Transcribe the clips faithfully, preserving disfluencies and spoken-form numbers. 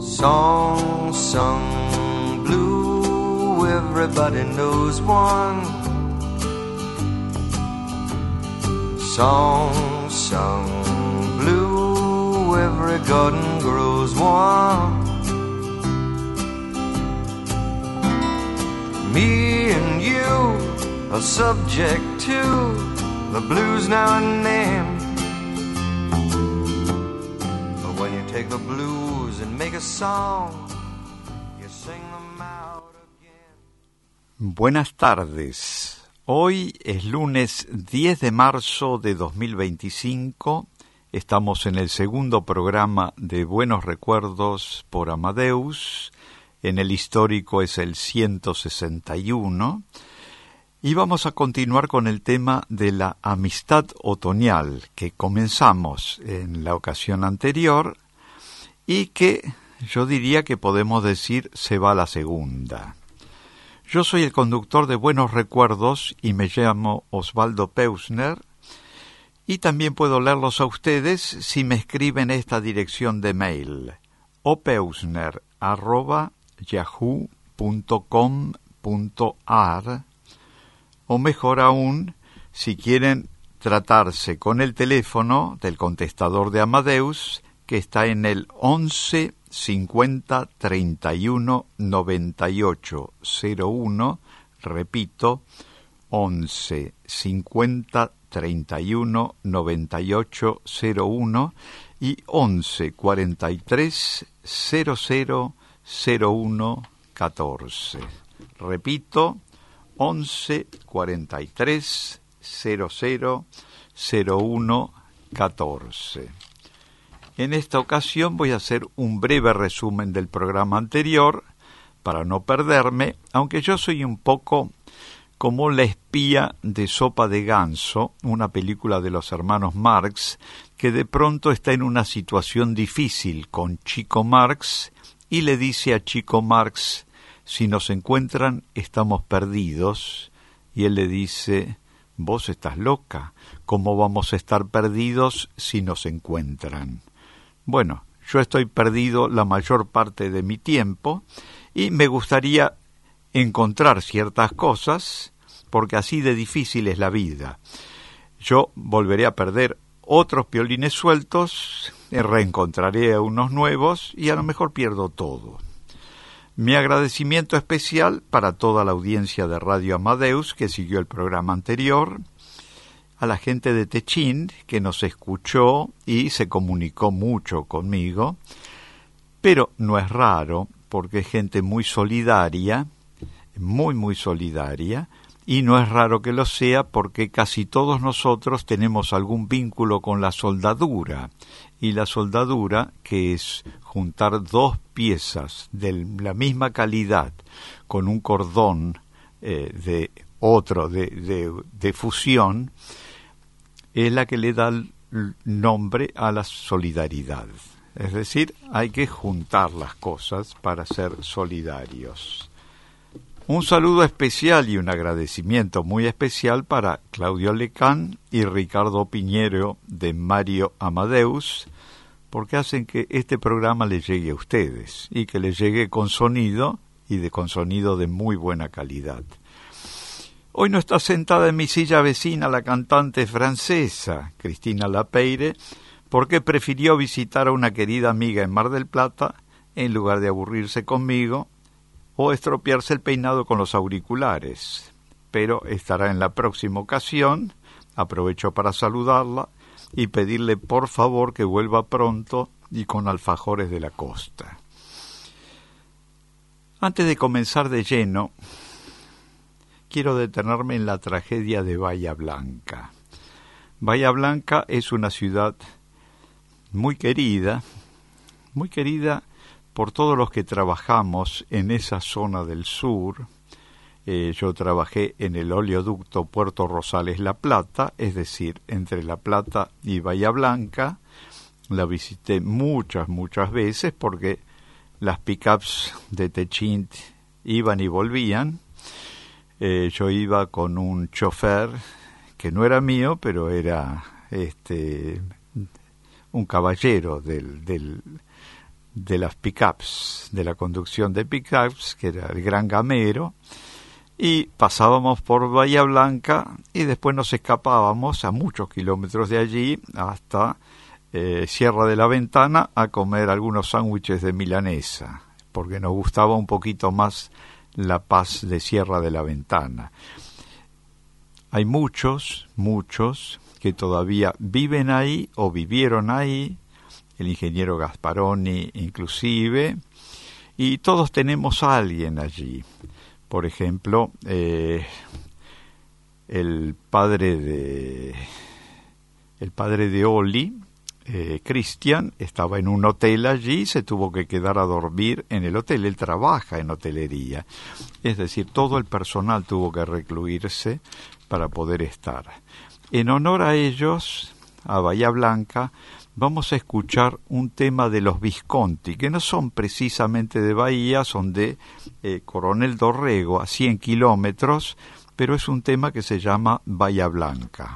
Song sung blue, everybody knows one. Song sung blue, every garden grows one. Me and you are subject to the blues now and then. But when you take the blues and make a song, you sing them out again. Buenas tardes. Hoy es lunes diez de marzo de dos mil veinticinco. Estamos en el segundo programa de Buenos Recuerdos por Amadeus. En el histórico es el ciento sesenta y uno. Y vamos a continuar con el tema de la amistad otoñal que comenzamos en la ocasión anterior y que yo diría que podemos decir se va a la segunda. Yo soy el conductor de Buenos Recuerdos y me llamo Osvaldo Peusner, y también puedo leerlos a ustedes si me escriben esta dirección de mail: opeusner arroba yahoo punto com punto ar, o mejor aún, si quieren tratarse con el teléfono del contestador de Amadeus, que está en el once cincuenta treinta y uno noventa y ocho cero uno, repito, once cincuenta treinta y uno noventa y ocho cero uno y once cuarenta y tres cero cero cero uno catorce. Repito, once cuarenta y tres cero cero cero uno catorce. En esta ocasión voy a hacer un breve resumen del programa anterior para no perderme, aunque yo soy un poco como la espía de Sopa de Ganso, una película de los hermanos Marx, que de pronto está en una situación difícil con Chico Marx y le dice a Chico Marx: si nos encuentran, estamos perdidos. Y él le dice: vos estás loca, ¿cómo vamos a estar perdidos si nos encuentran? Bueno, yo estoy perdido la mayor parte de mi tiempo y me gustaría encontrar ciertas cosas, porque así de difícil es la vida. Yo volveré a perder otros violines sueltos, reencontraré a unos nuevos y a lo mejor pierdo todo. Mi agradecimiento especial para toda la audiencia de Radio Amadeus que siguió el programa anterior, a la gente de Techín que nos escuchó y se comunicó mucho conmigo, pero no es raro porque es gente muy solidaria, muy muy solidaria, y no es raro que lo sea porque casi todos nosotros tenemos algún vínculo con la soldadura, y la soldadura, que es juntar dos piezas de la misma calidad con un cordón eh, de otro de, de, de fusión, es la que le da el nombre a la solidaridad. Es decir, hay que juntar las cosas para ser solidarios. Un saludo especial y un agradecimiento muy especial para Claudio Lecán y Ricardo Piñero de Mario Amadeus, porque hacen que este programa le llegue a ustedes y que le llegue con sonido y de con sonido de muy buena calidad. Hoy no está sentada en mi silla vecina la cantante francesa Cristina Lapeire, porque prefirió visitar a una querida amiga en Mar del Plata en lugar de aburrirse conmigo o estropearse el peinado con los auriculares. Pero estará en la próxima ocasión. Aprovecho para saludarla y pedirle por favor que vuelva pronto y con alfajores de la costa. Antes de comenzar de lleno, quiero detenerme en la tragedia de Bahía Blanca. Bahía Blanca es una ciudad muy querida, muy querida por todos los que trabajamos en esa zona del sur. Eh, yo trabajé en el oleoducto Puerto Rosales-La Plata, es decir, entre La Plata y Bahía Blanca. La visité muchas, muchas veces porque las pick-ups de Techín iban y volvían. Eh, yo iba con un chofer que no era mío, pero era este un caballero del, del, de las pick-ups, de la conducción de pick-ups, que era el Gran Gamero, y pasábamos por Bahía Blanca y después nos escapábamos a muchos kilómetros de allí hasta eh, Sierra de la Ventana a comer algunos sándwiches de milanesa, porque nos gustaba un poquito más la paz de Sierra de la Ventana. Hay muchos, muchos que todavía viven ahí o vivieron ahí, el ingeniero Gasparoni inclusive, y todos tenemos a alguien allí. Por ejemplo, eh, el padre de el padre de Oli, eh, Cristian, estaba en un hotel allí y se tuvo que quedar a dormir en el hotel. Él trabaja en hotelería, es decir, todo el personal tuvo que recluirse para poder estar. En honor a ellos, a Bahía Blanca, vamos a escuchar un tema de los Visconti, que no son precisamente de Bahía, son de eh, Coronel Dorrego, a cien kilómetros, pero es un tema que se llama Bahía Blanca.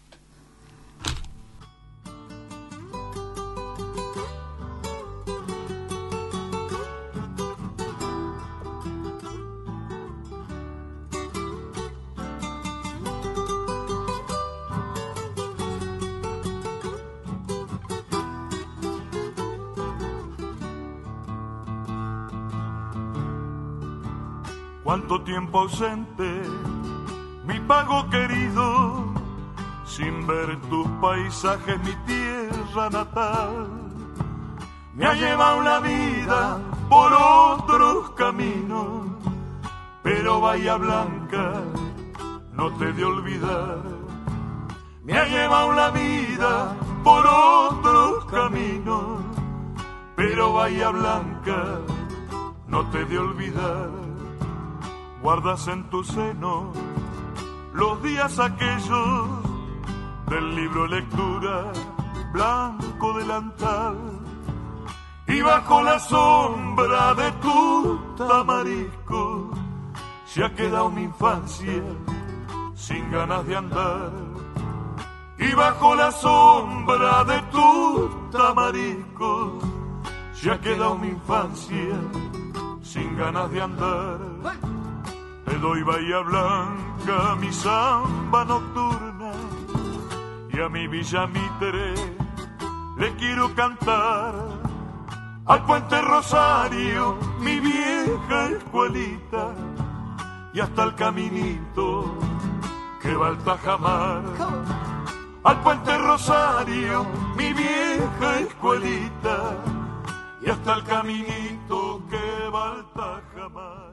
Cuánto tiempo ausente, mi pago querido, sin ver tus paisajes, mi tierra natal. Me ha llevado la vida por otros caminos, pero Bahía Blanca no te de olvidar. Me ha llevado la vida por otros caminos, pero Bahía Blanca no te de olvidar. Guardas en tu seno los días aquellos del libro lectura, blanco delantal, y bajo la sombra de tu tamarisco se ha quedado mi infancia sin ganas de andar. Y bajo la sombra de tu tamarisco se ha quedado mi infancia sin ganas de andar. Te doy Bahía Blanca, mi samba nocturna, y a mi Villa Mitre le quiero cantar. Al Puente Rosario, mi vieja escuelita, y hasta el caminito que va al Tajamar. Al Puente Rosario, mi vieja escuelita, y hasta el caminito que va al Tajamar.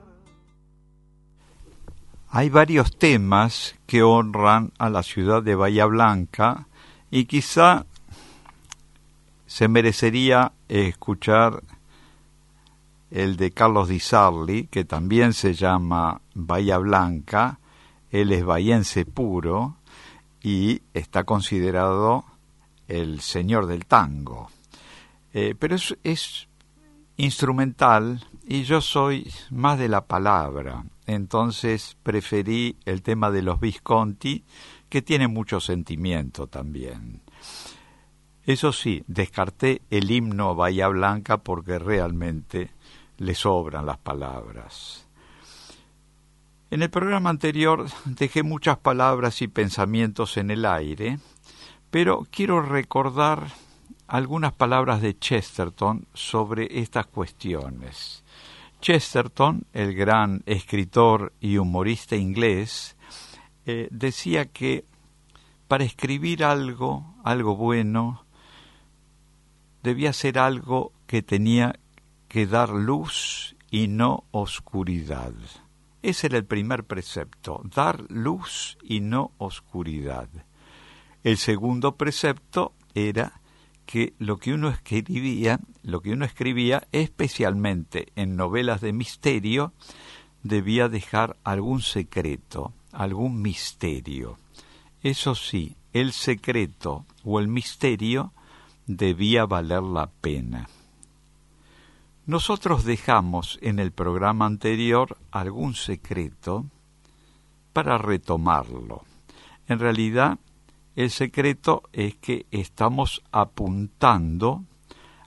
Hay varios temas que honran a la ciudad de Bahía Blanca y quizá se merecería escuchar el de Carlos Di Sarli, que también se llama Bahía Blanca. Él es bahiense puro y está considerado el señor del tango. Eh, pero es, es instrumental y yo soy más de la palabra. Entonces preferí el tema de los Visconti, que tiene mucho sentimiento también. Eso sí, descarté el himno a Bahía Blanca porque realmente le sobran las palabras. En el programa anterior dejé muchas palabras y pensamientos en el aire, pero quiero recordar algunas palabras de Chesterton sobre estas cuestiones. Chesterton, el gran escritor y humorista inglés, eh, decía que para escribir algo, algo bueno, debía ser algo que tenía que dar luz y no oscuridad. Ese era el primer precepto, dar luz y no oscuridad. El segundo precepto era que lo que uno escribía, lo que uno escribía, especialmente en novelas de misterio, debía dejar algún secreto, algún misterio. Eso sí, el secreto o el misterio debía valer la pena. Nosotros dejamos en el programa anterior algún secreto para retomarlo. En realidad, el secreto es que estamos apuntando a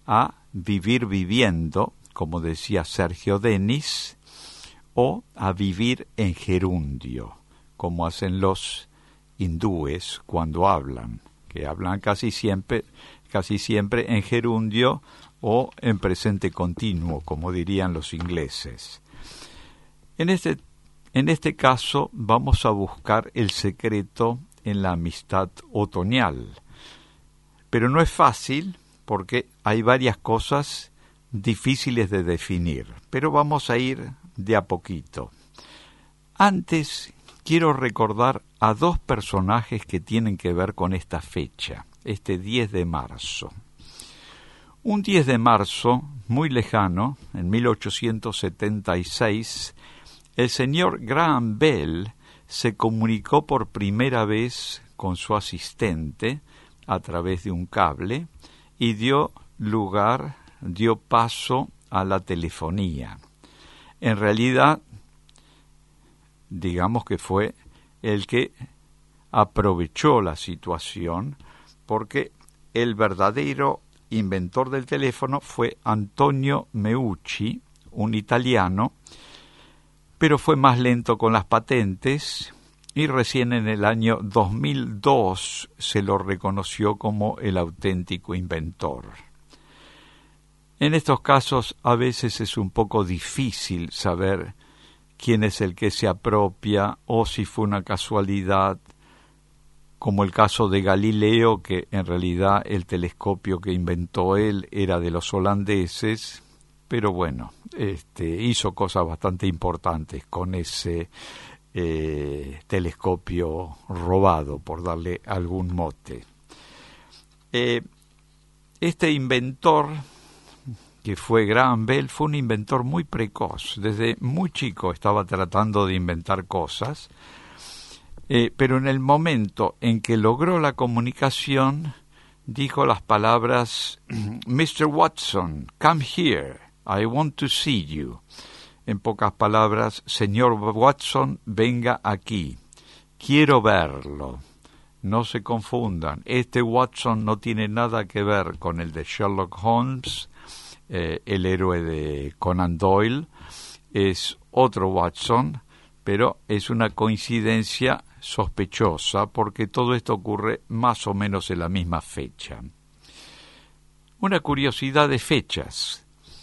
vivir viviendo, como decía Sergio Denis, o a vivir en gerundio, como hacen los hindúes cuando hablan, que hablan casi siempre, casi siempre en gerundio o en presente continuo, como dirían los ingleses. En este, en este caso vamos a buscar el secreto en la amistad otoñal, pero no es fácil porque hay varias cosas difíciles de definir, pero vamos a ir de a poquito. Antes quiero recordar a dos personajes que tienen que ver con esta fecha, este diez de marzo. Un diez de marzo, muy lejano, en mil ochocientos setenta y seis, el señor Graham Bell se comunicó por primera vez con su asistente a través de un cable y dio lugar, dio paso a la telefonía. En realidad, digamos que fue el que aprovechó la situación, porque el verdadero inventor del teléfono fue Antonio Meucci, un italiano, pero fue más lento con las patentes y recién en el año dos mil dos se lo reconoció como el auténtico inventor. En estos casos a veces es un poco difícil saber quién es el que se apropia o si fue una casualidad, como el caso de Galileo, que en realidad el telescopio que inventó él era de los holandeses, pero bueno, este, hizo cosas bastante importantes con ese eh, telescopio robado, por darle algún mote. Eh, este inventor, que fue Graham Bell, fue un inventor muy precoz. Desde muy chico estaba tratando de inventar cosas, eh, pero en el momento en que logró la comunicación, dijo las palabras, mister Watson, come here, I want to see you. En pocas palabras, señor Watson, venga aquí, quiero verlo. No se confundan, este Watson no tiene nada que ver con el de Sherlock Holmes, Eh, el héroe de Conan Doyle, es otro Watson, pero es una coincidencia sospechosa porque todo esto ocurre más o menos en la misma fecha. Una curiosidad de fechas.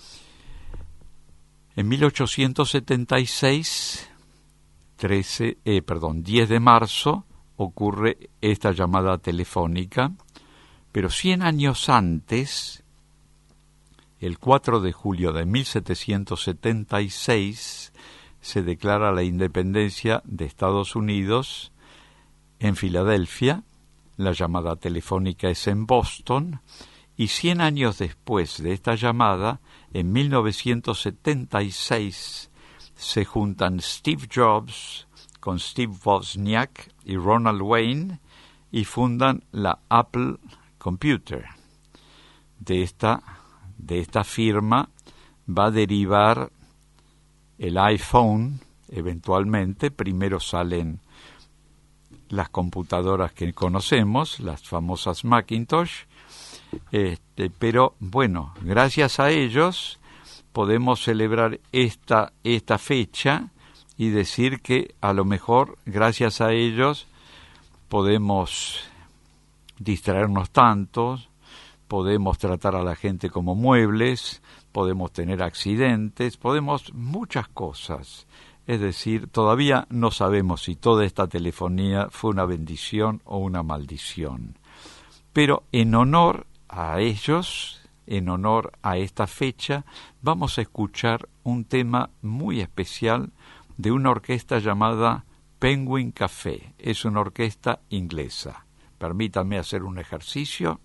En mil ochocientos setenta y seis, trece, eh, perdón, diez de marzo, ocurre esta llamada telefónica, pero cien años antes, el cuatro de julio de mil setecientos setenta y seis, se declara la independencia de Estados Unidos en Filadelfia, la llamada telefónica es en Boston, y cien años después de esta llamada, en mil novecientos setenta y seis, se juntan Steve Jobs con Steve Wozniak y Ronald Wayne y fundan la Apple Computer. De esta De esta firma va a derivar el iPhone, eventualmente. Primero salen las computadoras que conocemos, las famosas Macintosh, este, pero bueno, gracias a ellos podemos celebrar esta, esta fecha y decir que a lo mejor gracias a ellos podemos distraernos tanto, podemos tratar a la gente como muebles, podemos tener accidentes, podemos muchas cosas. Es decir, todavía no sabemos si toda esta telefonía fue una bendición o una maldición. Pero en honor a ellos, en honor a esta fecha, vamos a escuchar un tema muy especial de una orquesta llamada Penguin Café. Es una orquesta inglesa. Permítanme hacer un ejercicio.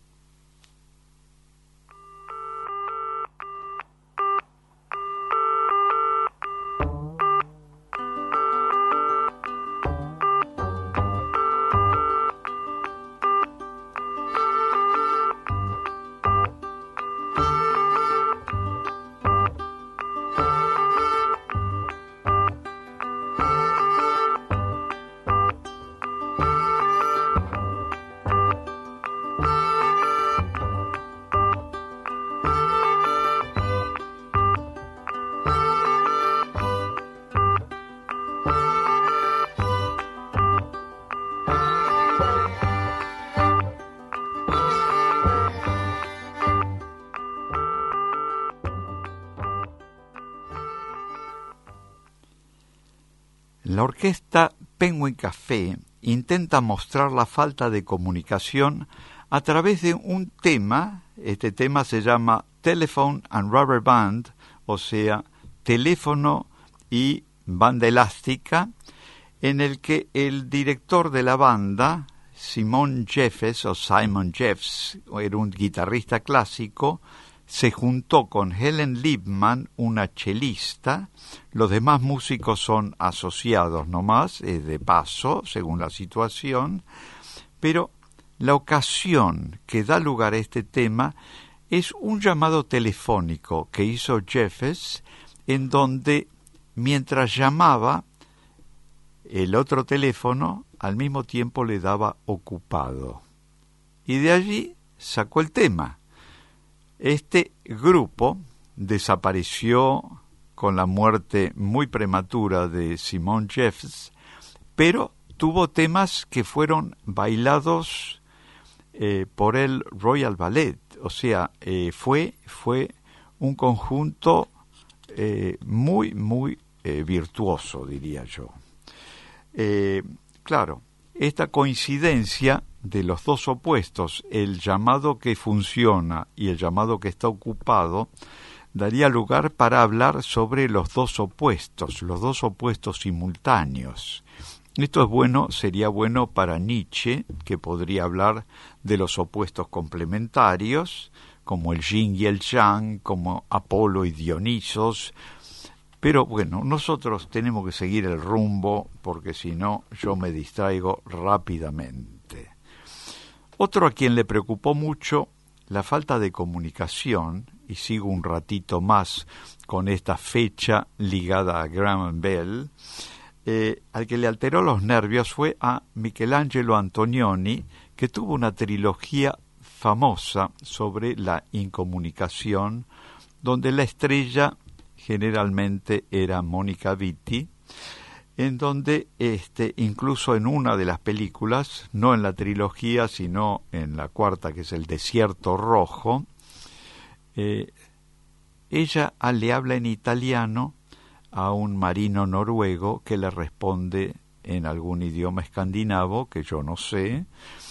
La orquesta Penguin Café intenta mostrar la falta de comunicación a través de un tema. Este tema se llama Telephone and Rubber Band, o sea, teléfono y banda elástica, en el que el director de la banda, Simon Jeffes o Simon Jeffs, era un guitarrista clásico, se juntó con Helen Lipman, una chelista. Los demás músicos son asociados nomás, es de paso, según la situación, pero la ocasión que da lugar a este tema es un llamado telefónico que hizo Jeffes, en donde, mientras llamaba, el otro teléfono al mismo tiempo le daba ocupado. Y de allí sacó el tema. Este grupo desapareció con la muerte muy prematura de Simon Jeffes, pero tuvo temas que fueron bailados eh, por el Royal Ballet. O sea, eh, fue, fue un conjunto eh, muy, muy eh, virtuoso, diría yo. Eh, claro, esta coincidencia de los dos opuestos, el llamado que funciona y el llamado que está ocupado, daría lugar para hablar sobre los dos opuestos, los dos opuestos simultáneos. Esto es bueno, sería bueno para Nietzsche, que podría hablar de los opuestos complementarios, como el yin y el yang, como Apolo y Dionisos. Pero bueno, nosotros tenemos que seguir el rumbo, porque si no, yo me distraigo rápidamente. Otro a quien le preocupó mucho la falta de comunicación, y sigo un ratito más con esta fecha ligada a Graham Bell, eh, al que le alteró los nervios fue a Michelangelo Antonioni, que tuvo una trilogía famosa sobre la incomunicación, donde la estrella generalmente era Mónica Vitti, en donde este, incluso en una de las películas, no en la trilogía, sino en la cuarta, que es El Desierto Rojo, eh, ella le habla en italiano a un marino noruego que le responde en algún idioma escandinavo que yo no sé,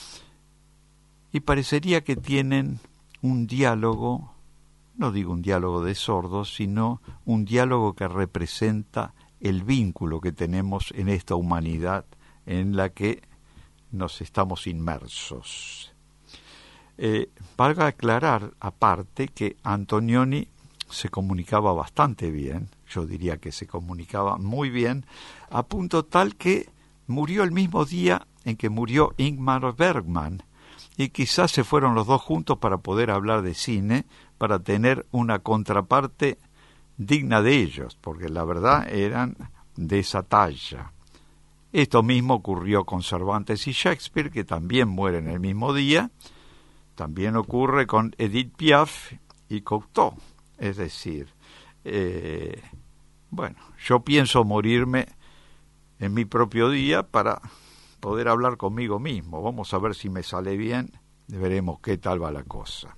y parecería que tienen un diálogo, no digo un diálogo de sordos, sino un diálogo que representa el vínculo que tenemos en esta humanidad en la que nos estamos inmersos. Eh, valga aclarar, aparte, que Antonioni se comunicaba bastante bien, yo diría que se comunicaba muy bien, a punto tal que murió el mismo día en que murió Ingmar Bergman, y quizás se fueron los dos juntos para poder hablar de cine, para tener una contraparte digna de ellos, porque la verdad eran de esa talla. Esto mismo ocurrió con Cervantes y Shakespeare, que también mueren el mismo día. También ocurre con Edith Piaf y Cocteau. Es decir, eh, bueno, yo pienso morirme en mi propio día para poder hablar conmigo mismo. Vamos a ver si me sale bien, veremos qué tal va la cosa.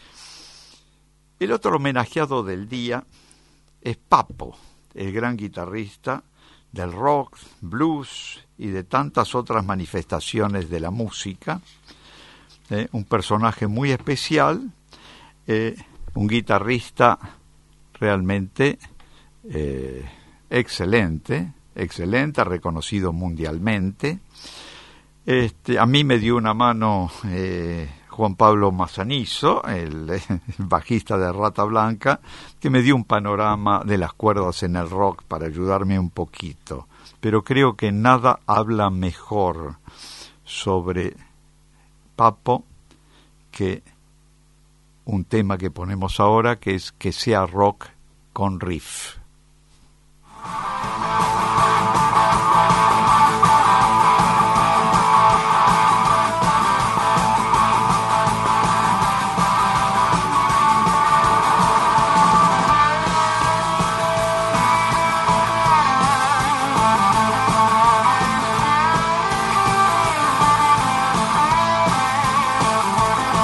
El otro homenajeado del día es Papo, el gran guitarrista del rock, blues y de tantas otras manifestaciones de la música. Eh, un personaje muy especial, eh, un guitarrista realmente eh, excelente, excelente, reconocido mundialmente. Este, a mí me dio una mano eh, Juan Pablo Mazzanizo, el, el bajista de Rata Blanca, que me dio un panorama de las cuerdas en el rock para ayudarme un poquito. Pero creo que nada habla mejor sobre Papo que un tema que ponemos ahora, que es Que sea rock con riff.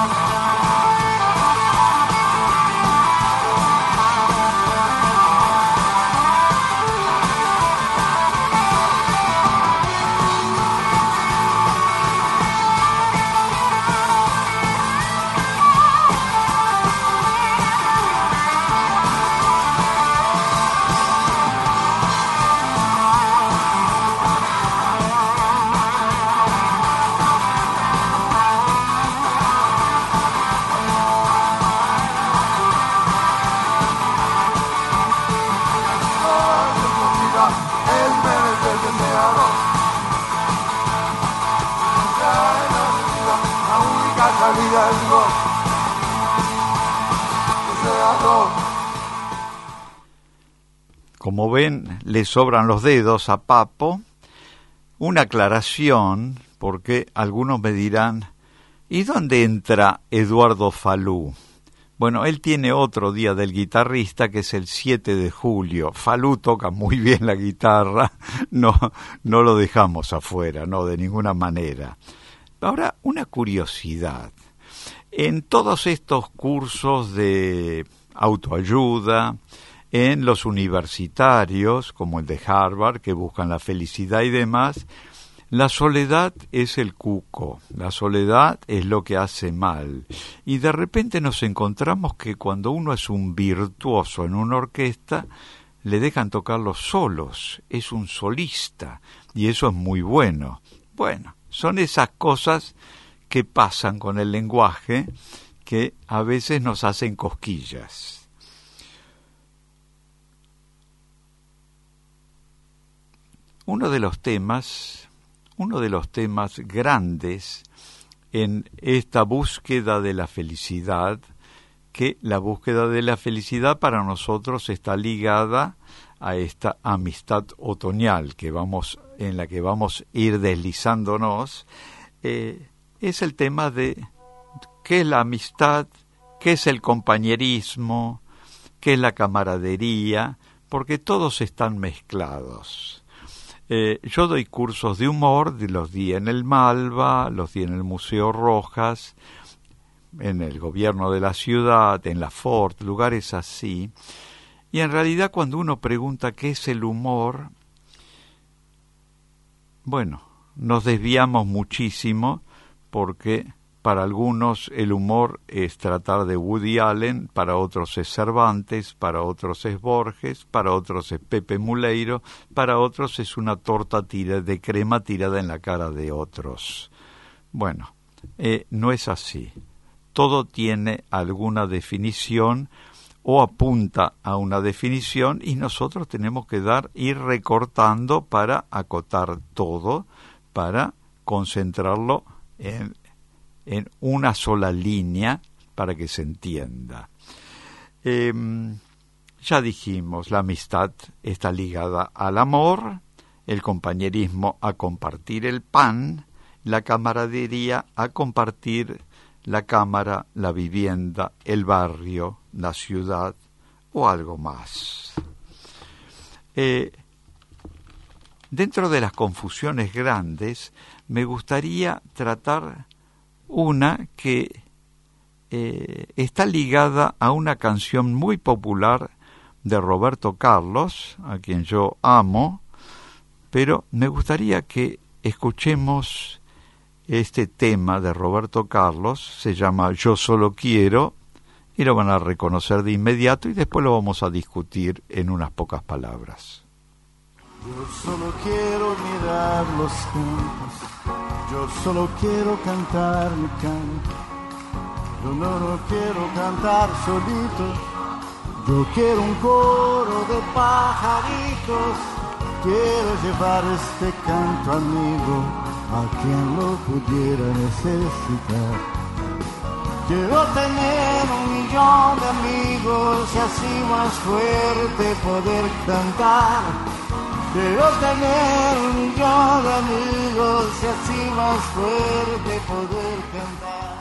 Thank lado. Como ven, le sobran los dedos a Papo. Una aclaración, porque algunos me dirán, ¿y dónde entra Eduardo Falú? Bueno, él tiene otro día del guitarrista, que es el siete de julio. Falú toca muy bien la guitarra, no, no lo dejamos afuera, no, de ninguna manera. Ahora, una curiosidad. En todos estos cursos de autoayuda, en los universitarios, como el de Harvard, que buscan la felicidad y demás, la soledad es el cuco, la soledad es lo que hace mal. Y de repente nos encontramos que cuando uno es un virtuoso en una orquesta, le dejan tocar los solos, es un solista, y eso es muy bueno. Bueno, son esas cosas que pasan con el lenguaje que a veces nos hacen cosquillas. Uno de los temas, uno de los temas grandes en esta búsqueda de la felicidad, que la búsqueda de la felicidad para nosotros está ligada a esta amistad otoñal que vamos, en la que vamos a ir deslizándonos, eh, es el tema de qué es la amistad, qué es el compañerismo, qué es la camaradería, porque todos están mezclados. Eh, yo doy cursos de humor, los di en el Malva, los di en el Museo Rojas, en el gobierno de la ciudad, en la Ford, lugares así. Y en realidad cuando uno pregunta qué es el humor, bueno, nos desviamos muchísimo porque para algunos el humor es tratar de Woody Allen, para otros es Cervantes, para otros es Borges, para otros es Pepe Muleiro, para otros es una torta tira, de crema tirada en la cara de otros. Bueno, eh, no es así. Todo tiene alguna definición o apunta a una definición y nosotros tenemos que dar, ir recortando para acotar todo, para concentrarlo en en una sola línea para que se entienda. Eh, ya dijimos, la amistad está ligada al amor, el compañerismo a compartir el pan, la camaradería a compartir la cámara, la vivienda, el barrio, la ciudad o algo más. Eh, dentro de las confusiones grandes, me gustaría tratar una que eh, está ligada a una canción muy popular de Roberto Carlos, a quien yo amo, pero me gustaría que escuchemos este tema de Roberto Carlos, se llama Yo Solo Quiero, y lo van a reconocer de inmediato y después lo vamos a discutir en unas pocas palabras. Yo solo quiero mirar los campos, yo solo quiero cantar mi canto. Yo no lo quiero cantar solito, yo quiero un coro de pajaritos. Quiero llevar este canto amigo a quien lo pudiera necesitar. Quiero tener un millón de amigos y así más fuerte poder cantar. Quiero tener un millón de amigos y así más fuerte poder cantar.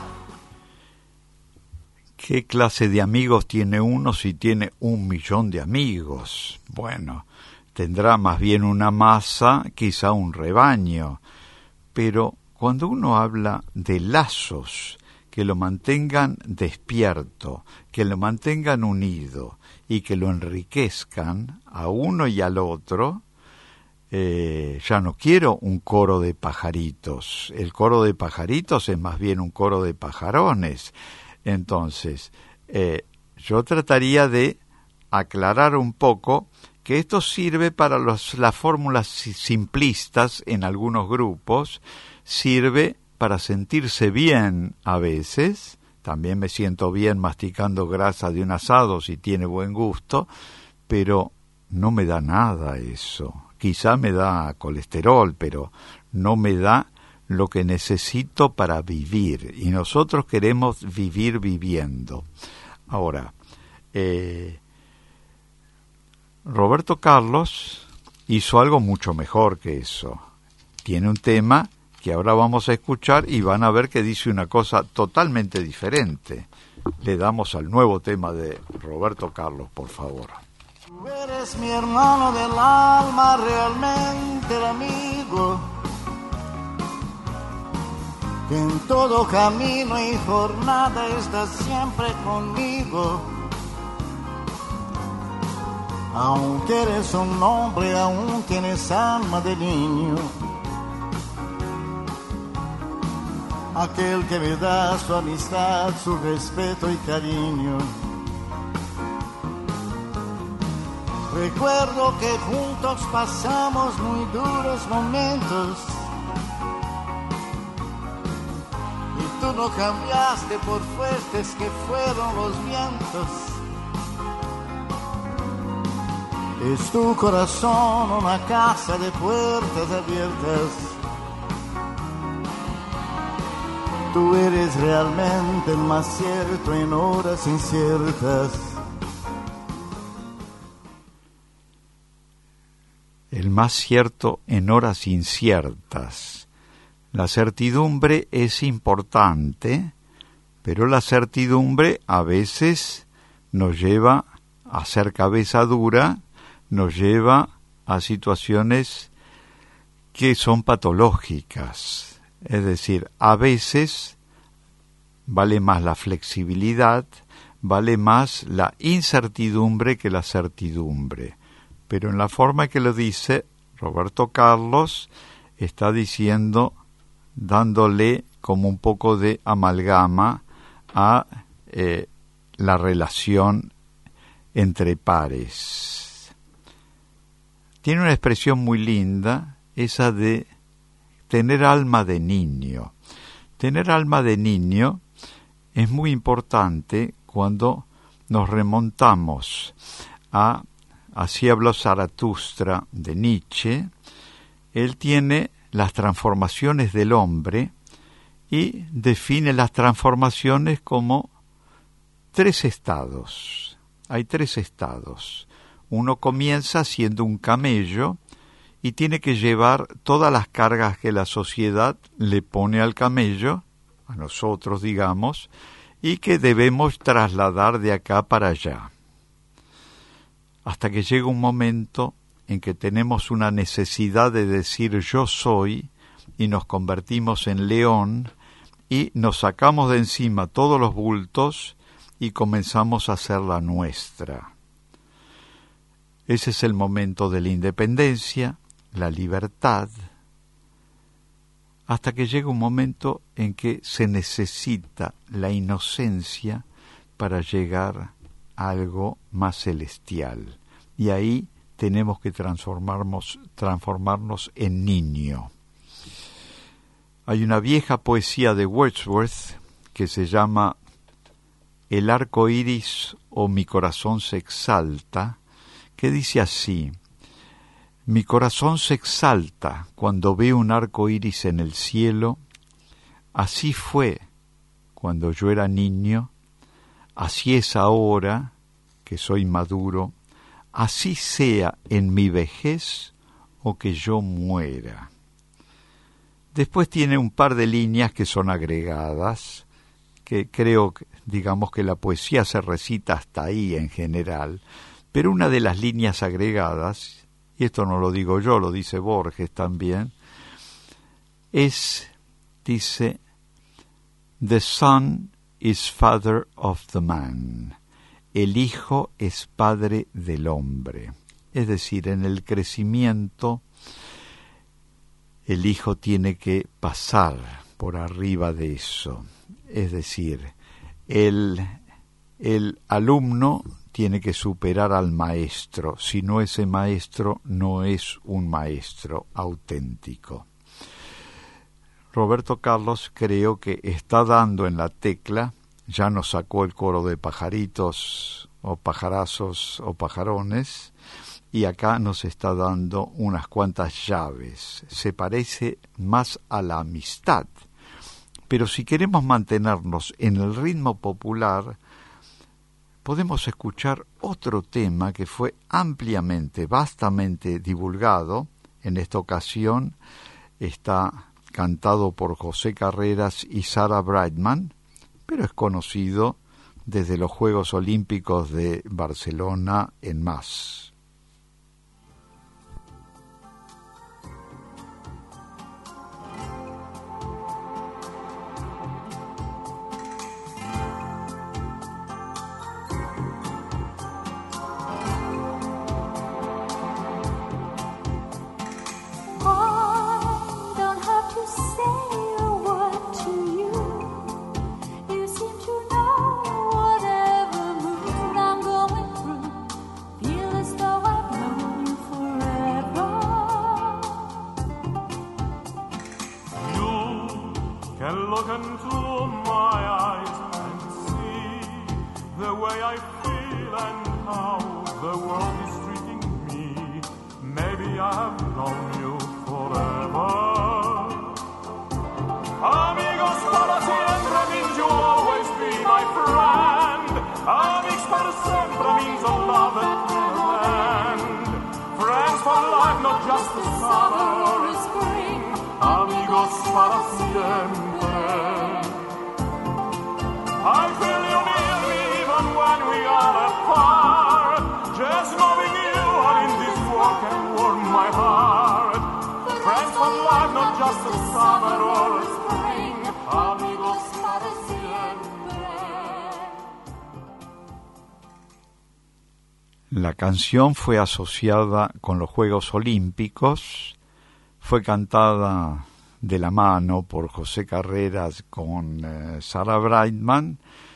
¿Qué clase de amigos tiene uno si tiene un millón de amigos? Bueno, tendrá más bien una masa, quizá un rebaño. Pero cuando uno habla de lazos que lo mantengan despierto, que lo mantengan unido y que lo enriquezcan a uno y al otro, Eh, ya no quiero un coro de pajaritos. El coro de pajaritos es más bien un coro de pajarones. Entonces, eh, yo trataría de aclarar un poco que esto sirve para los, las fórmulas simplistas en algunos grupos, sirve para sentirse bien a veces. También me siento bien masticando grasa de un asado si tiene buen gusto, pero no me da nada eso. Quizá me da colesterol, pero no me da lo que necesito para vivir. Y nosotros queremos vivir viviendo. Ahora, Eh, Roberto Carlos hizo algo mucho mejor que eso. Tiene un tema que ahora vamos a escuchar y van a ver que dice una cosa totalmente diferente. Le damos al nuevo tema de Roberto Carlos, por favor. Tú eres mi hermano del alma, realmente el amigo, que en todo camino y jornada estás siempre conmigo. Aunque eres un hombre, aún tienes alma de niño, aquel que me da su amistad, su respeto y cariño. Recuerdo que juntos pasamos muy duros momentos, y tú no cambiaste por fuertes que fueron los vientos. Es tu corazón una casa de puertas abiertas. Tú eres realmente el más cierto en horas inciertas. El más cierto en horas inciertas. La certidumbre es importante, pero la certidumbre a veces nos lleva a ser cabeza dura, nos lleva a situaciones que son patológicas. Es decir, a veces vale más la flexibilidad, vale más la incertidumbre que la certidumbre. Pero en la forma que lo dice Roberto Carlos, está diciendo, dándole como un poco de amalgama a eh, la relación entre pares. Tiene una expresión muy linda, esa de tener alma de niño. Tener alma de niño es muy importante cuando nos remontamos a Así habló Zaratustra de Nietzsche. Él tiene las transformaciones del hombre y define las transformaciones como tres estados. Hay tres estados. Uno comienza siendo un camello y tiene que llevar todas las cargas que la sociedad le pone al camello, a nosotros digamos, y que debemos trasladar de acá para allá. Hasta que llega un momento en que tenemos una necesidad de decir yo soy y nos convertimos en león y nos sacamos de encima todos los bultos y comenzamos a hacer la nuestra. Ese es el momento de la independencia, la libertad, hasta que llega un momento en que se necesita la inocencia para llegar a algo más celestial. Y ahí tenemos que transformarnos, transformarnos en niño. Hay una vieja poesía de Wordsworth que se llama El arco iris o mi corazón se exalta, que dice así: mi corazón se exalta cuando veo un arco iris en el cielo, así fue cuando yo era niño, así es ahora que soy maduro, así sea en mi vejez o que yo muera. Después tiene un par de líneas que son agregadas, que creo, digamos que la poesía se recita hasta ahí en general, pero una de las líneas agregadas, y esto no lo digo yo, lo dice Borges también, es, dice, the son is father of the man. El hijo es padre del hombre. Es decir, en el crecimiento, el hijo tiene que pasar por arriba de eso. Es decir, el, el alumno tiene que superar al maestro. Si no, ese maestro no es un maestro auténtico. Roberto Carlos creo que está dando en la tecla. Ya nos sacó el coro de pajaritos o pajarazos o pajarones y acá nos está dando unas cuantas llaves. Se parece más a la amistad, pero si queremos mantenernos en el ritmo popular, podemos escuchar otro tema que fue ampliamente, vastamente divulgado. En esta ocasión está cantado por José Carreras y Sarah Brightman, pero es conocido desde los Juegos Olímpicos de Barcelona en más. La canción fue asociada con los Juegos Olímpicos, fue cantada de la mano por José Carreras con eh, Sarah Brightman,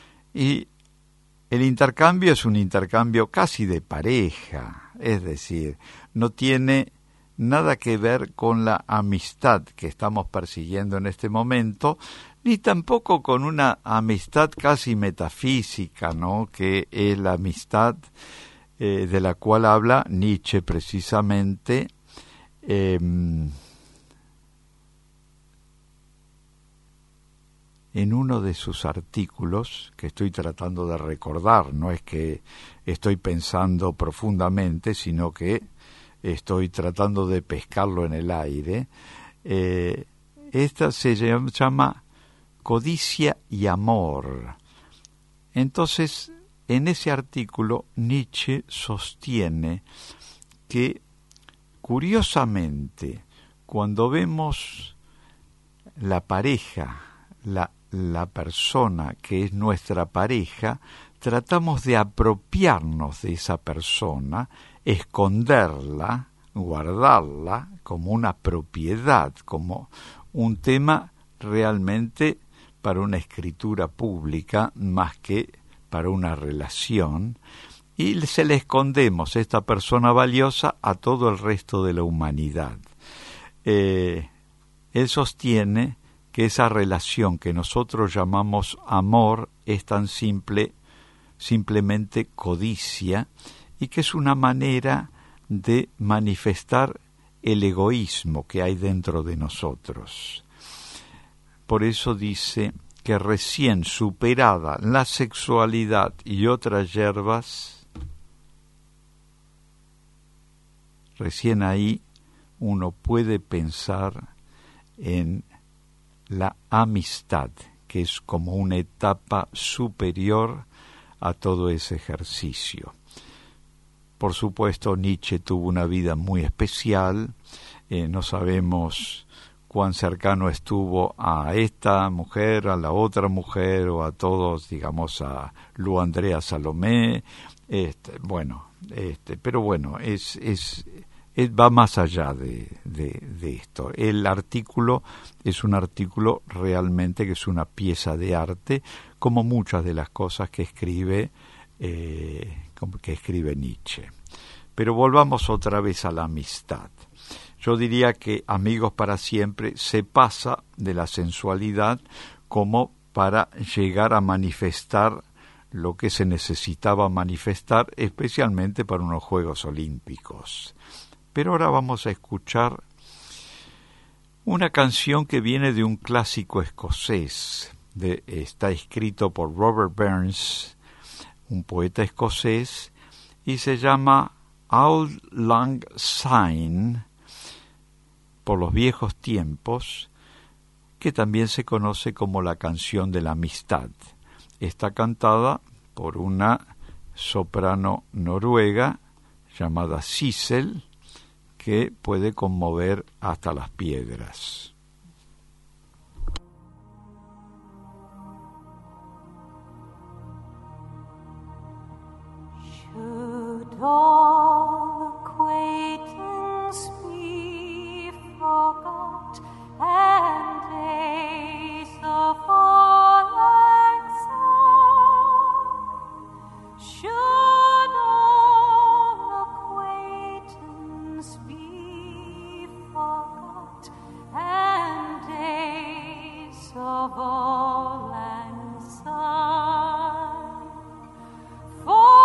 y el intercambio es un intercambio casi de pareja, es decir, no tiene nada que ver con la amistad que estamos persiguiendo en este momento, ni tampoco con una amistad casi metafísica, ¿no?, que es la amistad eh, de la cual habla Nietzsche precisamente eh, en uno de sus artículos, que estoy tratando de recordar, no es que estoy pensando profundamente, sino que estoy tratando de pescarlo en el aire. Eh, esta se llama Codicia y Amor. Entonces, en ese artículo, Nietzsche sostiene que, curiosamente, cuando vemos la pareja, la, la persona que es nuestra pareja, tratamos de apropiarnos de esa persona, esconderla, guardarla como una propiedad, como un tema realmente para una escritura pública más que para una relación, y se le escondemos esta persona valiosa a todo el resto de la humanidad. Eh, él sostiene que esa relación que nosotros llamamos amor es tan simple, simplemente codicia, y que es una manera de manifestar el egoísmo que hay dentro de nosotros. Por eso dice que recién superada la sexualidad y otras hierbas, recién ahí uno puede pensar en la amistad, que es como una etapa superior a todo ese ejercicio. Por supuesto, Nietzsche tuvo una vida muy especial, eh, no sabemos cuán cercano estuvo a esta mujer, a la otra mujer, o a todos, digamos, a Lu Andrea Salomé, este, bueno, este, pero bueno, es, es, es va más allá de, de, de esto. El artículo es un artículo realmente que es una pieza de arte, como muchas de las cosas que escribe, eh, que escribe Nietzsche. Pero volvamos otra vez a la amistad. Yo diría que Amigos para Siempre se pasa de la sensualidad como para llegar a manifestar lo que se necesitaba manifestar, especialmente para unos Juegos Olímpicos. Pero ahora vamos a escuchar una canción que viene de un clásico escocés, de, está escrito por Robert Burns, un poeta escocés, y se llama Auld Lang Syne, por los viejos tiempos, que también se conoce como la canción de la amistad. Está cantada por una soprano noruega llamada Sissel, que puede conmover hasta las piedras. Should all acquaintance be forgot, and days of all exile, should all acquaintance be forgot, and days of all exile, for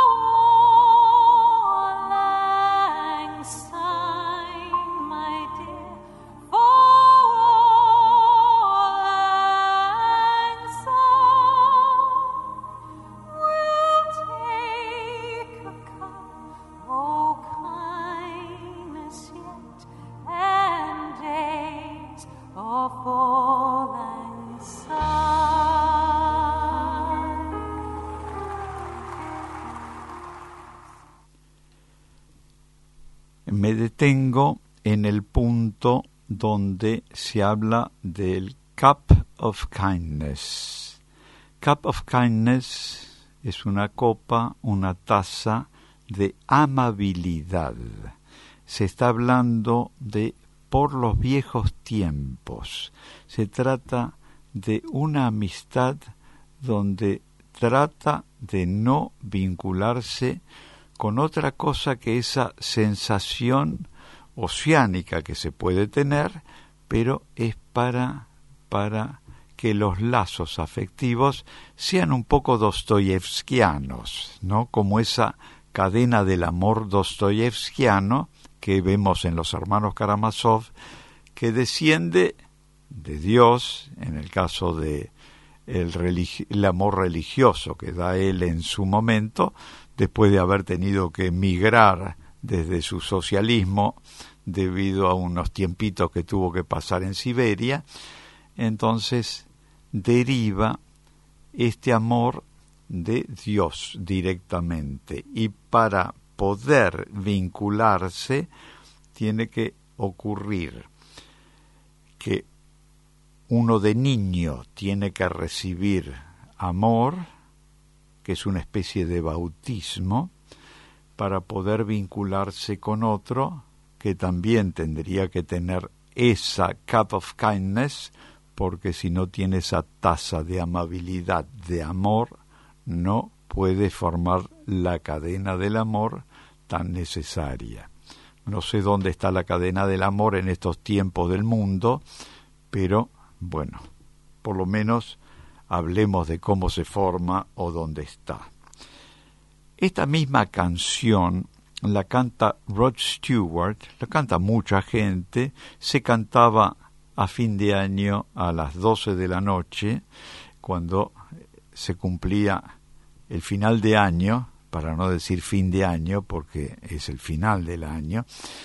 me detengo en el punto donde se habla del Cup of Kindness. Cup of Kindness es una copa, una taza de amabilidad. Se está hablando de por los viejos tiempos. Se trata de una amistad donde trata de no vincularse con otra cosa que esa sensación oceánica que se puede tener, pero es para, para que los lazos afectivos sean un poco dostoyevskianos, ¿no? Como esa cadena del amor dostoyevskiano que vemos en los hermanos Karamazov, que desciende de Dios, en el caso de el, religi- el amor religioso que da él en su momento, después de haber tenido que emigrar desde su socialismo debido a unos tiempitos que tuvo que pasar en Siberia. Entonces deriva este amor de Dios directamente, y para poder vincularse tiene que ocurrir que uno de niño tiene que recibir amor, que es una especie de bautismo, para poder vincularse con otro que también tendría que tener esa cup of kindness, porque si no tiene esa taza de amabilidad, de amor, no puede formar la cadena del amor tan necesaria. No sé dónde está la cadena del amor en estos tiempos del mundo, pero bueno, por lo menos hablemos de cómo se forma o dónde está. Esta misma canción la canta Rod Stewart, la canta mucha gente, se cantaba a fin de año a las doce de la noche, cuando se cumplía el final de año, para no decir fin de año, porque es el final del año.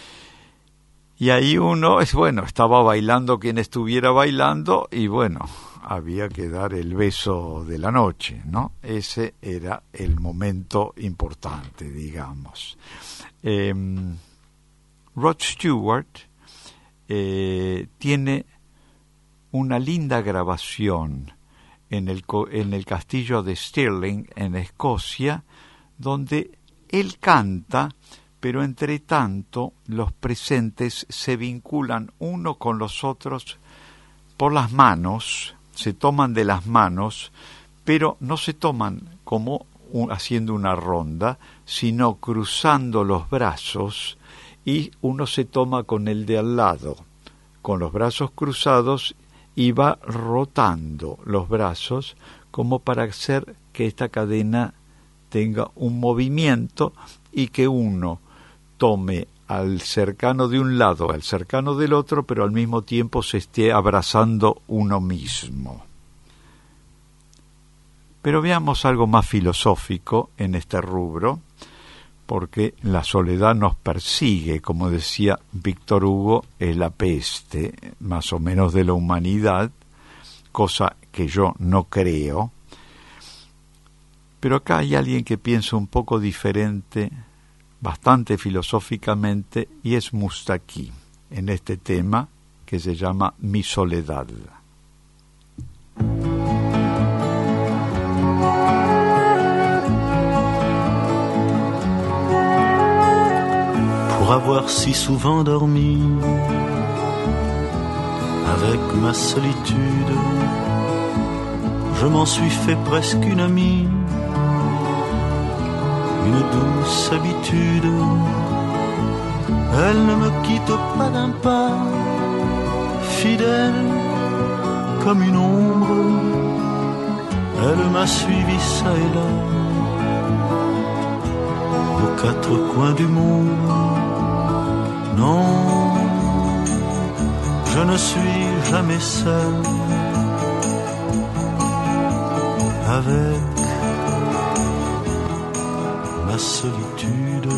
Y ahí uno, es bueno, estaba bailando quien estuviera bailando, y bueno, había que dar el beso de la noche, ¿no? Ese era el momento importante, digamos. Eh, Rod Stewart eh, tiene una linda grabación en el, en el castillo de Stirling, en Escocia, donde él canta, pero entre tanto los presentes se vinculan uno con los otros por las manos, se toman de las manos, pero no se toman como un, haciendo una ronda, sino cruzando los brazos, y uno se toma con el de al lado, con los brazos cruzados, y va rotando los brazos como para hacer que esta cadena tenga un movimiento y que uno tome al cercano de un lado, al cercano del otro, pero al mismo tiempo se esté abrazando uno mismo. Pero veamos algo más filosófico en este rubro, porque la soledad nos persigue, como decía Víctor Hugo, es la peste, más o menos, de la humanidad, cosa que yo no creo. Pero acá hay alguien que piensa un poco diferente, bastante filosóficamente, y es Moustaki, en este tema que se llama Mi soledad. Pour avoir si souvent dormi avec ma solitude, je m'en suis fait presque une amie, une douce habitude. Elle ne me quitte pas d'un pas, fidèle comme une ombre. Elle m'a suivi ça et là, aux quatre coins du monde. Non, je ne suis jamais seul avec ma solitude.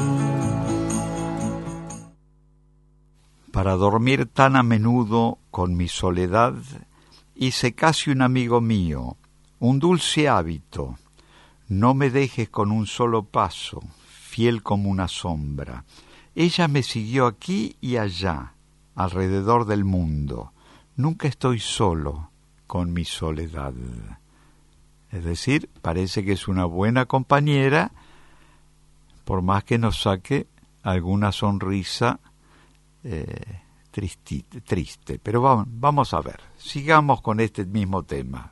Para dormir tan a menudo con mi soledad, hice casi un amigo mío, un dulce hábito. No me dejes con un solo paso, fiel como una sombra. Ella me siguió aquí y allá, alrededor del mundo. Nunca estoy solo con mi soledad. Es decir, parece que es una buena compañera, por más que nos saque alguna sonrisa eh, tristi, triste. Pero vamos, vamos a ver, sigamos con este mismo tema.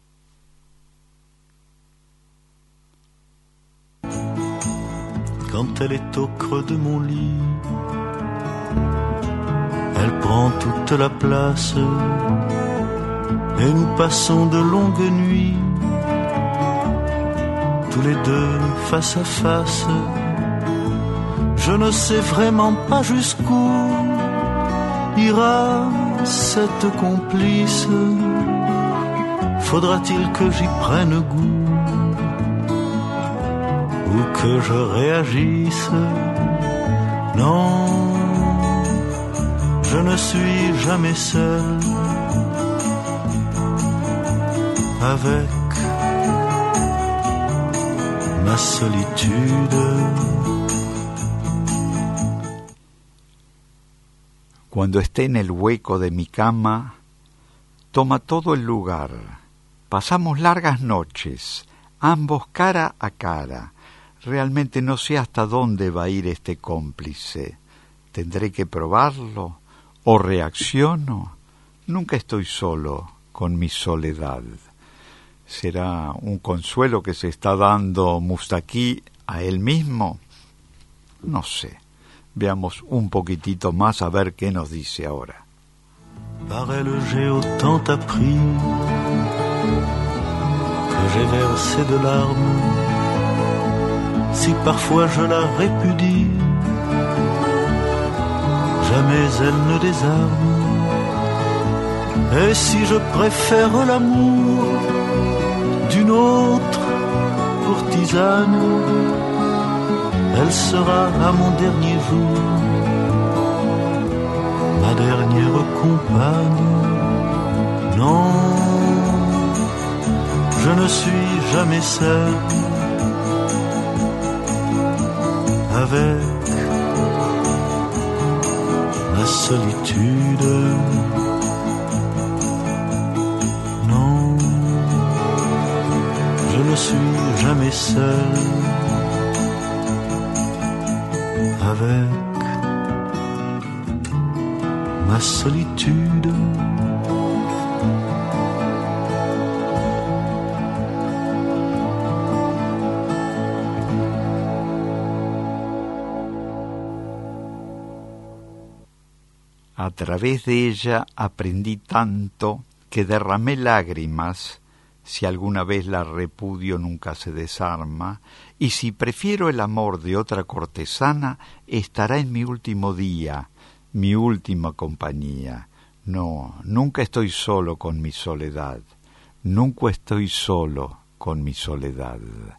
Quand elle est au creux de mon lit, elle prend toute la place et nous passons de longues nuits, tous les deux face à face. Je ne sais vraiment pas jusqu'où ira cette complice. Faudra-t-il que j'y prenne goût ou que je réagisse? Non, je ne suis jamais seul avec ma solitude. Cuando esté en el hueco de mi cama, toma todo el lugar. Pasamos largas noches, ambos cara a cara. Realmente no sé hasta dónde va a ir este cómplice. ¿Tendré que probarlo? ¿O reacciono? Nunca estoy solo con mi soledad. ¿Será un consuelo que se está dando Moustaki a él mismo? No sé. Veamos un poquitito más a ver qué nos dice ahora. Par elle j'ai autant appris que j'ai versé de larmes. Si parfois je la répudie, jamais elle ne désarme. Et si je préfère l'amour d'une autre courtisane, elle sera à mon dernier jour ma dernière compagne. Non, je ne suis jamais seul avec ma solitude. Non, je ne suis jamais seul avec ma solitude. A través de ella aprendí tanto que derramé lágrimas. Si alguna vez la repudio nunca se desarma, y si prefiero el amor de otra cortesana, estará en mi último día, mi última compañía. No, nunca estoy solo con mi soledad, nunca estoy solo con mi soledad.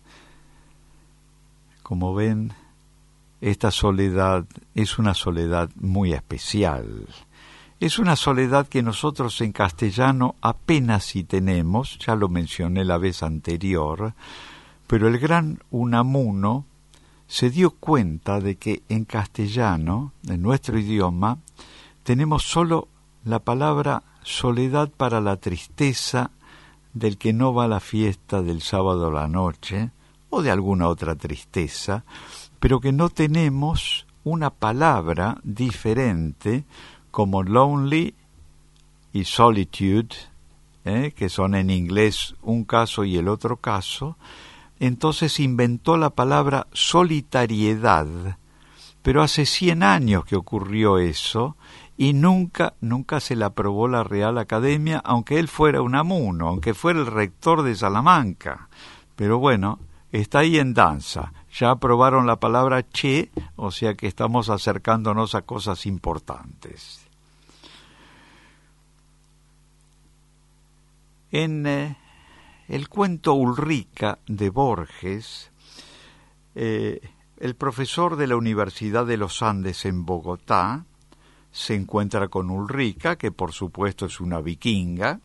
Como ven, esta soledad es una soledad muy especial. Es una soledad que nosotros en castellano apenas si tenemos, ya lo mencioné la vez anterior, pero el gran Unamuno se dio cuenta de que en castellano, en nuestro idioma, tenemos solo la palabra soledad para la tristeza del que no va a la fiesta del sábado a la noche, o de alguna otra tristeza, pero que no tenemos una palabra diferente como lonely y solitude, ¿eh? que son en inglés un caso y el otro caso. Entonces inventó la palabra solitariedad, pero hace cien años que ocurrió eso, y nunca, nunca se la aprobó la Real Academia, aunque él fuera Unamuno, aunque fuera el rector de Salamanca. Pero bueno, está ahí en danza. Ya aprobaron la palabra che, o sea que estamos acercándonos a cosas importantes. En eh, el cuento Ulrica de Borges, eh, el profesor de la Universidad de los Andes en Bogotá se encuentra con Ulrica, que por supuesto es una vikinga.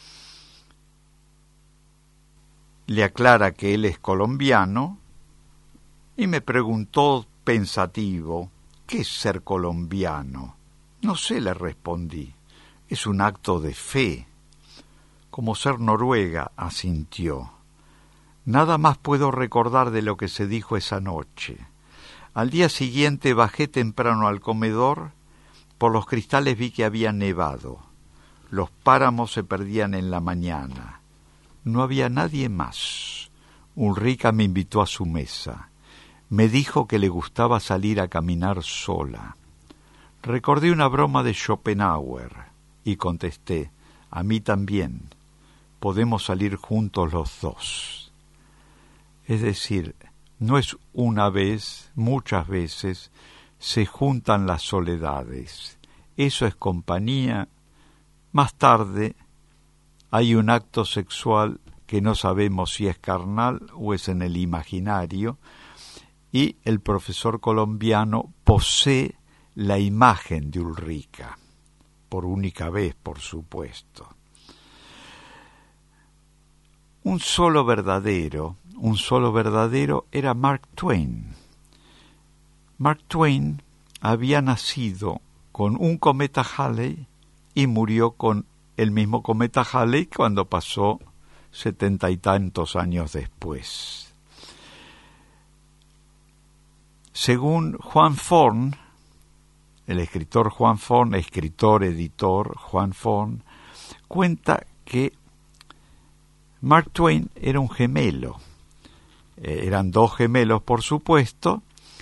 Le aclara que él es colombiano y me preguntó pensativo, ¿qué es ser colombiano? No sé, le respondí, es un acto de fe. Como ser noruega, asintió. Nada más puedo recordar de lo que se dijo esa noche. Al día siguiente bajé temprano al comedor. Por los cristales vi que había nevado. Los páramos se perdían en la mañana. No había nadie más. Ulrica me invitó a su mesa. Me dijo que le gustaba salir a caminar sola. Recordé una broma de Schopenhauer y contesté, a mí también. Podemos salir juntos los dos. Es decir, no es una vez, muchas veces se juntan las soledades. Eso es compañía. Más tarde hay un acto sexual que no sabemos si es carnal o es en el imaginario, y el profesor colombiano posee la imagen de Ulrica, por única vez, por supuesto. Un solo verdadero, un solo verdadero era Mark Twain. Mark Twain había nacido con un cometa Halley y murió con el mismo cometa Halley cuando pasó setenta y tantos años después. Según Juan Forn, el escritor Juan Forn, escritor, editor Juan Forn, cuenta que Mark Twain era un gemelo. Eh, eran dos gemelos, por supuesto,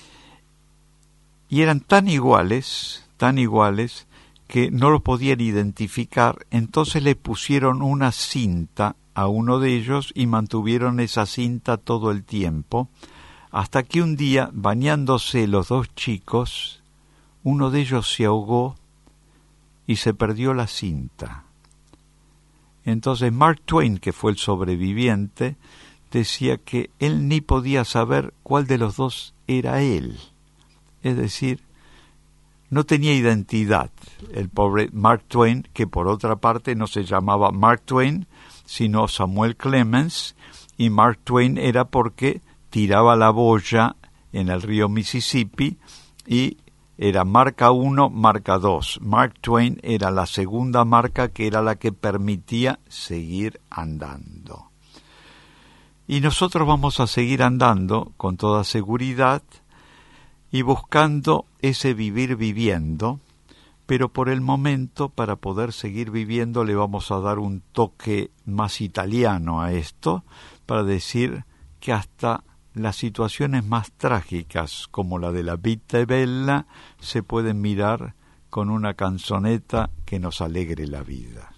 y eran tan iguales, tan iguales, que no los podían identificar. Entonces le pusieron una cinta a uno de ellos y mantuvieron esa cinta todo el tiempo, hasta que un día, bañándose los dos chicos, uno de ellos se ahogó y se perdió la cinta. Entonces Mark Twain, que fue el sobreviviente, decía que él ni podía saber cuál de los dos era él. Es decir, no tenía identidad el pobre Mark Twain, que por otra parte no se llamaba Mark Twain, sino Samuel Clemens, y Mark Twain era porque tiraba la boya en el río Mississippi y era marca uno, marca dos. Mark Twain era la segunda marca, que era la que permitía seguir andando. Y nosotros vamos a seguir andando con toda seguridad y buscando ese vivir viviendo, pero por el momento, para poder seguir viviendo, le vamos a dar un toque más italiano a esto, para decir que hasta las situaciones más trágicas, como la de la Vita è Bella, se pueden mirar con una canzoneta que nos alegre la vida.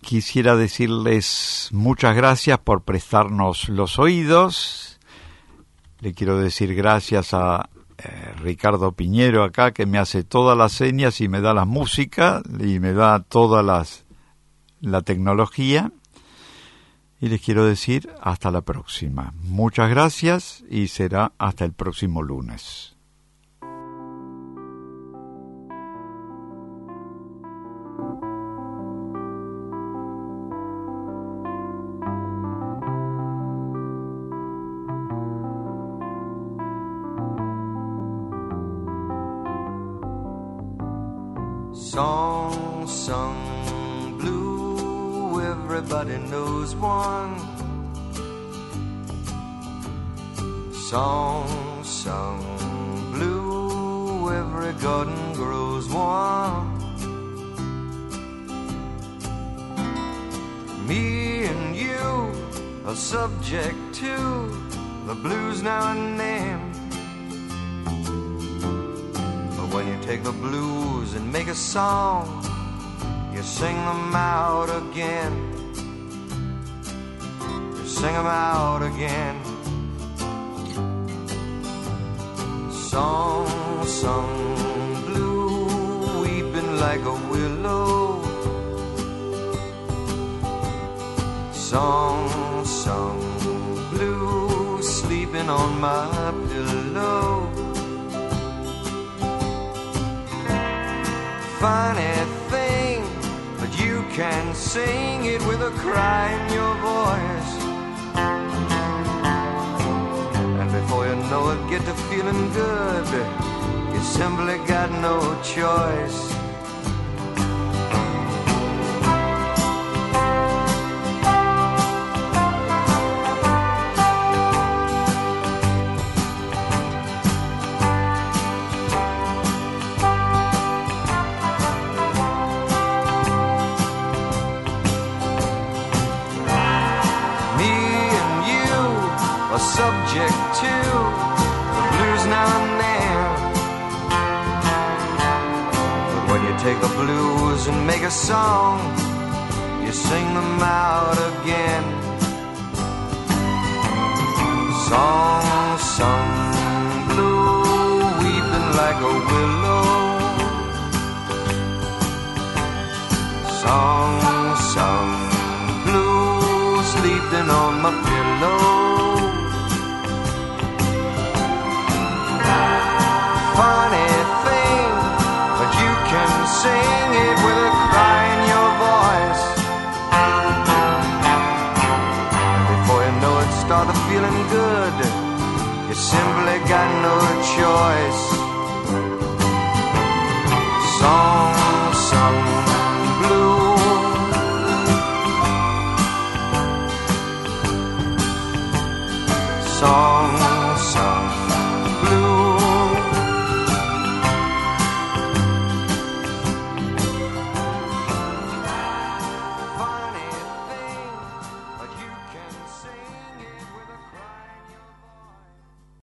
quisiera decirles muchas gracias por prestarnos los oídos. Le quiero decir gracias a eh, Ricardo Piñero acá, que me hace todas las señas y me da la música y me da toda las, la tecnología. Y les quiero decir hasta la próxima. Muchas gracias y será hasta el próximo lunes. Song sung blue, everybody knows one. Song sung blue, every garden grows one. Me and you are subject to the blues now and then. When you take the blues and make a song, you sing them out again. You sing them out again. Song sung blue, weeping like a willow. Song sung blue, sleeping on my pillow. Funny thing, but you can sing it with a cry in your voice. And before you know it, get to feeling good. You simply got no choice. Subject to the blues now and then. But when you take the blues and make a song, you sing them out again. Song sung blue, weeping like a willow. Song sung blue, sleeping on my pillow. Funny thing, but you can sing it with a cry in your voice. And before you know it, start feeling good. You simply got no